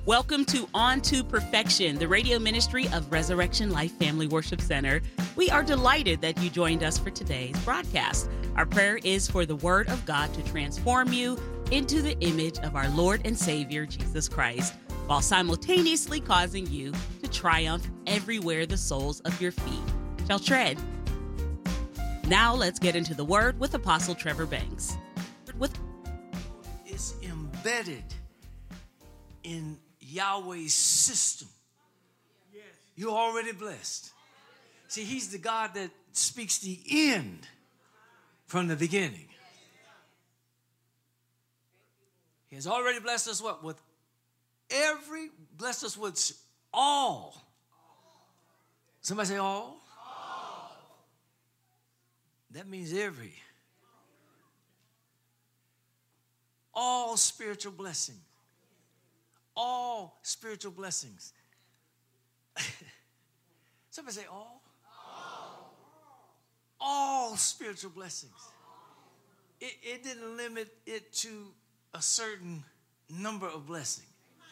Welcome to On to Perfection, the radio ministry of Resurrection Life Family Worship Center. We are delighted that you joined us for today's broadcast. Our prayer is for the Word of God to transform you into the image of our Lord and Savior, Jesus Christ, while simultaneously causing you to triumph everywhere the soles of your feet shall tread. Now let's get into the Word with Apostle Trevor Banks. It's embedded in Yahweh's system. You're already blessed. See, he's the God that speaks the end from the beginning. He has already blessed us what? Blessed us with all. Somebody say all? That means every. All spiritual blessings. All spiritual blessings. Somebody say all? All spiritual blessings. It didn't limit it to a certain number of blessings.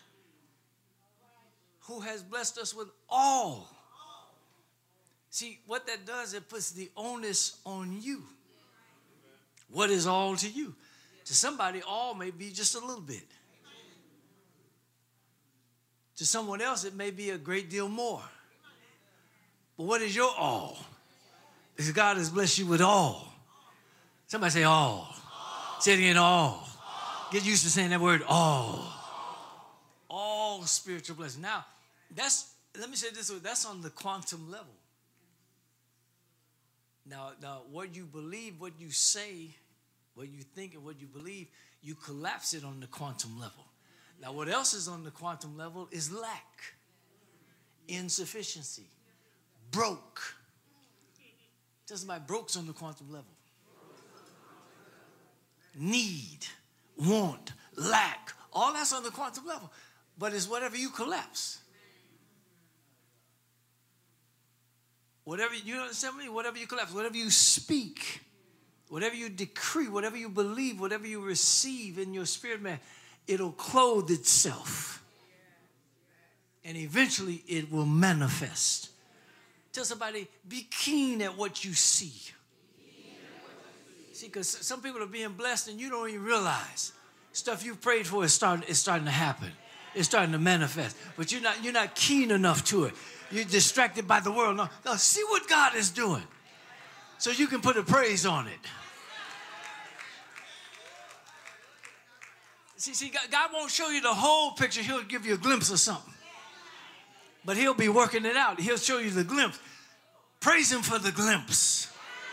Who has blessed us with all? See, what that does, it puts the onus on you. What is all to you? To somebody, all may be just a little bit. To someone else, it may be a great deal more. But what is your all? Because God has blessed you with all. Somebody say all. Say it again, all. Get used to saying that word, all. All spiritual blessings. Now, let me say this, that's on the quantum level. Now, what you believe, what you say, what you think, and what you believe, you collapse it on the quantum level. Now, what else is on the quantum level is lack, insufficiency, broke. Tell somebody, broke's on the quantum level. Need, want, lack, all that's on the quantum level. But it's whatever you collapse. Whatever, you understand me? Whatever you collapse, whatever you speak, whatever you decree, whatever you believe, whatever you receive in your spirit, man, it'll clothe itself. And eventually it will manifest. Tell somebody, be keen at what you see. See, because some people are being blessed and you don't even realize. Stuff you've prayed for is starting to happen. It's starting to manifest. But you're not keen enough to it. You're distracted by the world. No, see what God is doing. So you can put a praise on it. See, God won't show you the whole picture. He'll give you a glimpse of something. But he'll be working it out. He'll show you the glimpse. Praise him for the glimpse.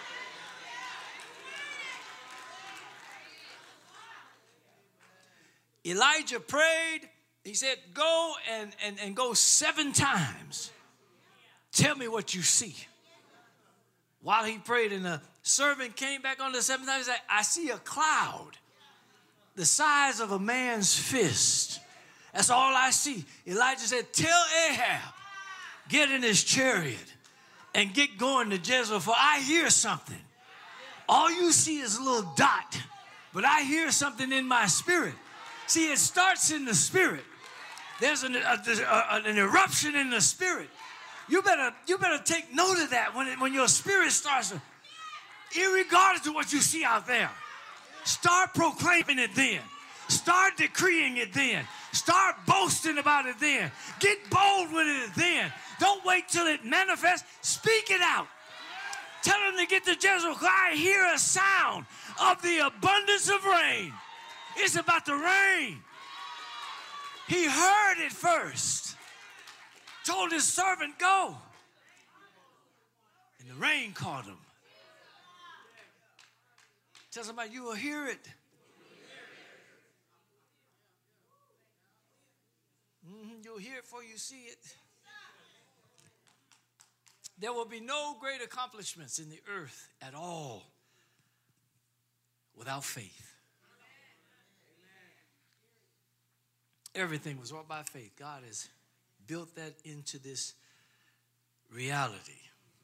Elijah prayed. He said, go and go 7 times. Tell me what you see. While he prayed, and the servant came back on the 7th time, he said, I see a cloud the size of a man's fist. That's all I see. Elijah said, tell Ahab, get in his chariot and get going to Jezreel, for I hear something. All you see is a little dot, but I hear something in my spirit. See, it starts in the spirit. There's an eruption in the spirit. You better take note of that when your spirit starts, irregardless of what you see out there. Start proclaiming it then. Start decreeing it then. Start boasting about it then. Get bold with it then. Don't wait till it manifests. Speak it out. Tell them to get to Jezreel. I hear a sound of the abundance of rain. It's about to rain. He heard it first. Told his servant, go. And the rain caught him. Tell somebody, you will hear it. You'll hear it before you see it. There will be no great accomplishments in the earth at all without faith. Everything was wrought by faith. God has built that into this reality.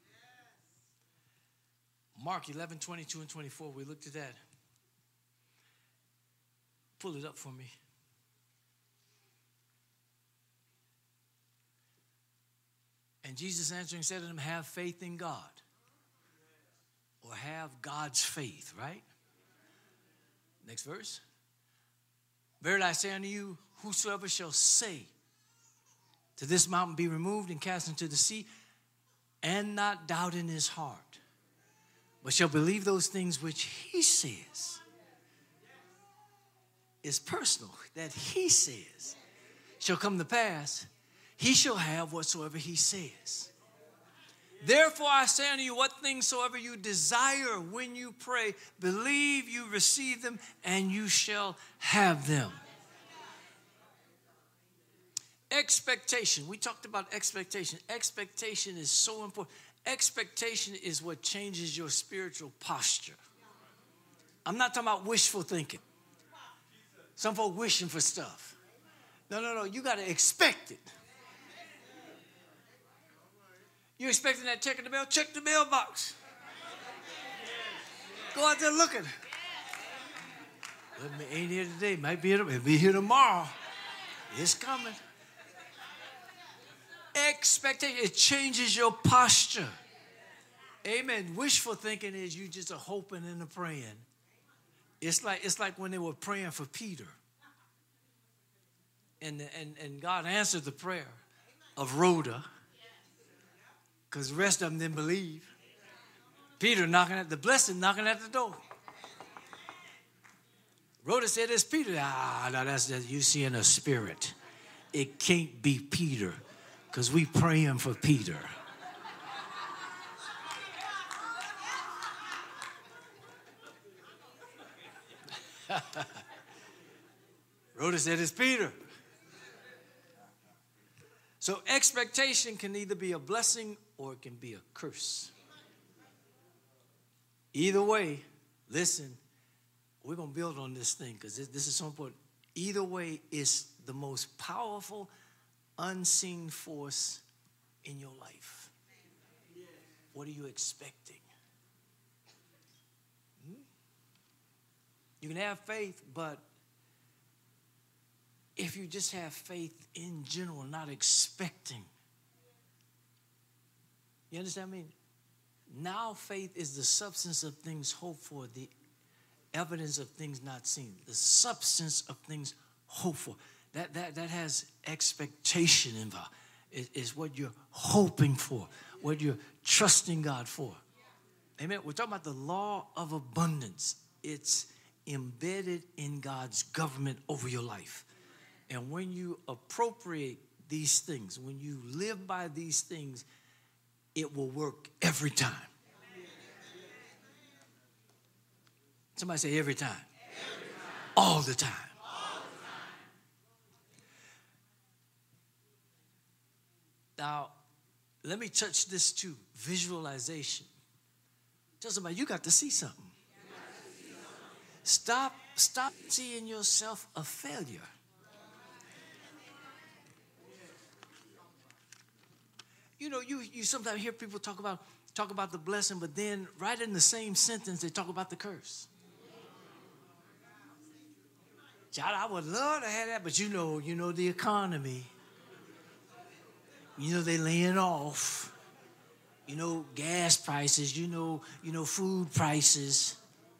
Mark 11, 22 and 24, we looked at that. Pull it up for me. And Jesus answering said to them, have faith in God. Or have God's faith, right? Next verse. Verily I say unto you, whosoever shall say to this mountain, be removed and cast into the sea, and not doubt in his heart, but shall believe those things which he says. It's personal, that he says shall come to pass. He shall have whatsoever he says. Therefore I say unto you, what things soever you desire when you pray, believe you receive them, and you shall have them. Expectation. We talked about expectation. Expectation is so important. Expectation is what changes your spiritual posture. I'm not talking about wishful thinking. Some folk wishing for stuff. No. You got to expect it. You expecting that check in the mail? Check the mailbox. Go out there looking. Well, it ain't here today. Might be here. It'll be here tomorrow. It's coming. Expectation. It changes your posture. Amen. Wishful thinking is you just are hoping and a praying. It's like when they were praying for Peter. And God answered the prayer of Rhoda. Because the rest of them didn't believe. Peter knocking at the blessing, knocking at the door. Rhoda said, it's Peter. No, that's you seeing a spirit. It can't be Peter. Because we praying for Peter. Rhoda said, it's Peter. So expectation can either be a blessing or it can be a curse. Either way, listen, we're going to build on this thing because this is so important. Either way, it's the most powerful, unseen force in your life. What are you expecting? You can have faith, but if you just have faith in general, not expecting. You understand what I mean? Now faith is the substance of things hoped for, the evidence of things not seen. The substance of things hoped for. That has expectation involved. It's what you're hoping for, what you're trusting God for. Amen. We're talking about the law of abundance. It's embedded in God's government over your life. And when you appropriate these things, when you live by these things, it will work every time. Somebody say every time. Every time. All the time. All the time. Now, let me touch this too. Visualization. Tell somebody, you got to see something. Stop seeing yourself a failure. You know, you sometimes hear people talk about the blessing, but then right in the same sentence, they talk about the curse. Child, I would love to have that, but you know the economy. You know, they laying off. You know, gas prices, you know, food prices.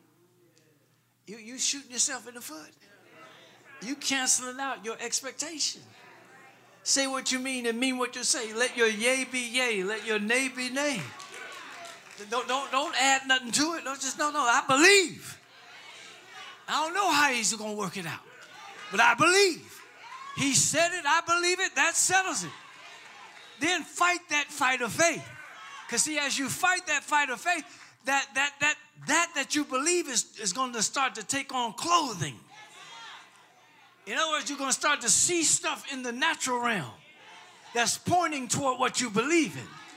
You shooting yourself in the foot. You canceling out your expectation. Say what you mean and mean what you say. Let your yea be yea. Let your nay be nay. Don't add nothing to it. No, I believe. I don't know how he's going to work it out. But I believe. He said it. I believe it. That settles it. Then fight that fight of faith. Because see, as you fight that fight of faith, that you believe is going to start to take on clothing. In other words, you're going to start to see stuff in the natural realm that's pointing toward what you believe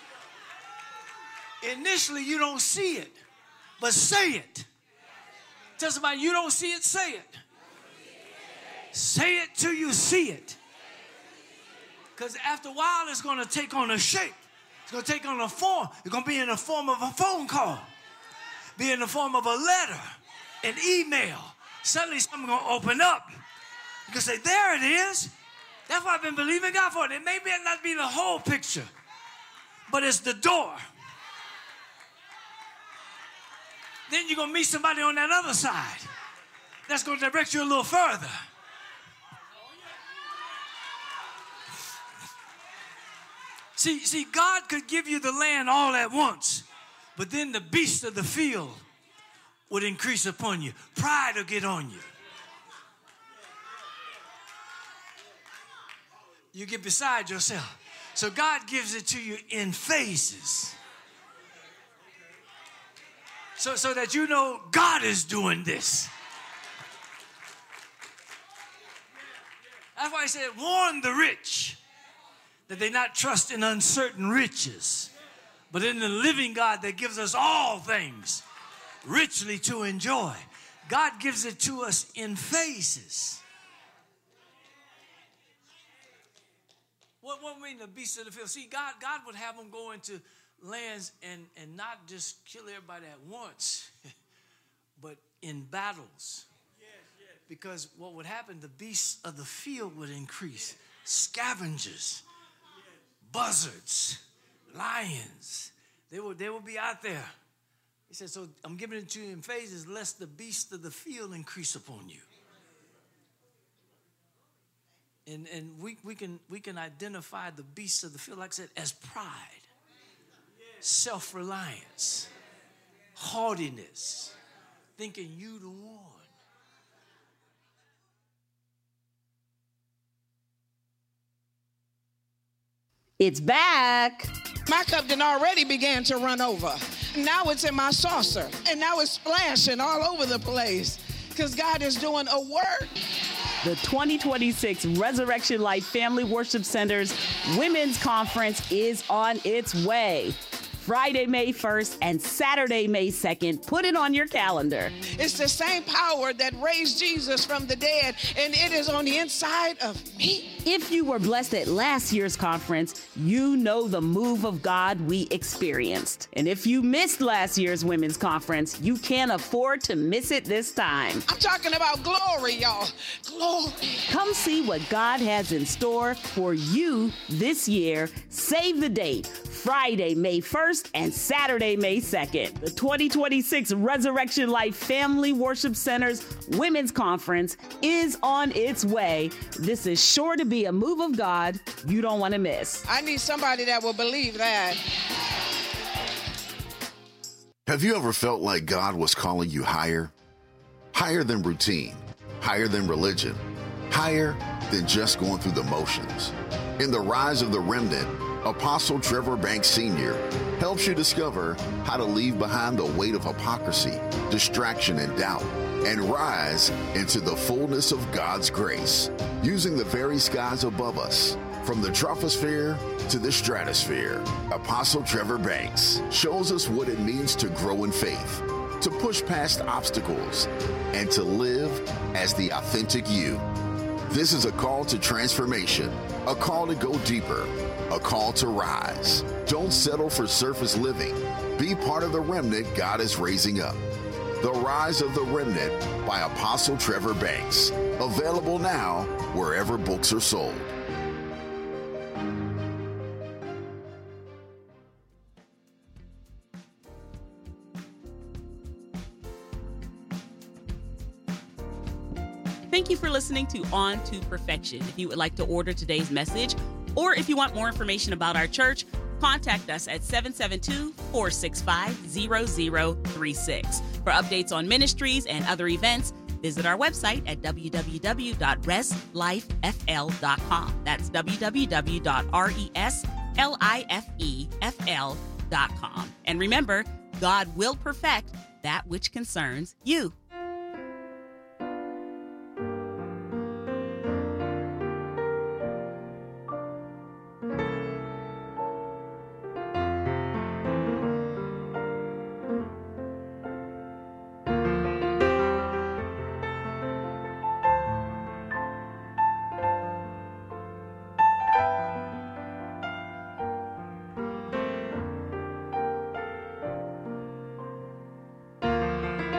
in. Initially, you don't see it, but say it. Tell somebody, you don't see it, say it. Say it till you see it. Because after a while, it's going to take on a shape. It's going to take on a form. It's going to be in the form of a phone call. Be in the form of a letter, an email. Suddenly, something's going to open up. You can say, there it is. That's what I've been believing God for. It may not be the whole picture. but it's the door. Then you're going to meet somebody on that other side that's going to direct you a little further. See, God could give you the land all at once, but then the beast of the field would increase upon you. Pride will get on you. You get beside yourself. So God gives it to you in phases. So that you know God is doing this. That's why he said, warn the rich that they not trust in uncertain riches, but in the living God that gives us all things richly to enjoy. God gives it to us in phases. What mean the beasts of the field? See, God would have them go into lands and not just kill everybody at once, but in battles. Because what would happen, the beasts of the field would increase. Scavengers, buzzards, lions, they will be out there. He said, so I'm giving it to you in phases, lest the beasts of the field increase upon you. And we can identify the beasts of the field, like I said, as pride, self-reliance, haughtiness, thinking you the one. It's back. My cup done already began to run over. Now it's in my saucer, and now it's splashing all over the place because God is doing a work. The 2026 Resurrection Life Family Worship Center's Women's Conference is on its way. Friday, May 1st and Saturday, May 2nd. Put it on your calendar. It's the same power that raised Jesus from the dead, and it is on the inside of me. If you were blessed at last year's conference, you know the move of God we experienced. And if you missed last year's women's conference, you can't afford to miss it this time. I'm talking about glory, y'all. Glory. Come see what God has in store for you this year. Save the date, Friday, May 1st and Saturday, May 2nd. The 2026 Resurrection Life Family Worship Center's Women's Conference is on its way. This is sure to be a move of God you don't want to miss. I need somebody that will believe that. Have you ever felt like God was calling you higher? Higher than routine, higher than religion, higher than just going through the motions. In The Rise of the Remnant, Apostle Trevor Banks Sr. helps you discover how to leave behind the weight of hypocrisy, distraction, and doubt, and rise into the fullness of God's grace, using the very skies above us, from the troposphere to the stratosphere. Apostle Trevor Banks shows us what it means to grow in faith, to push past obstacles, and to live as the authentic you. This is a call to transformation, a call to go deeper, a call to rise. Don't settle for surface living. Be part of the remnant God is raising up. The Rise of the Remnant by Apostle Trevor Banks. Available now wherever books are sold. Thank you for listening to On to Perfection. If you would like to order today's message, or if you want more information about our church, contact us at 772-465-0036. For updates on ministries and other events, visit our website at www.reslifefl.com. That's www.reslifefl.com. And remember, God will perfect that which concerns you.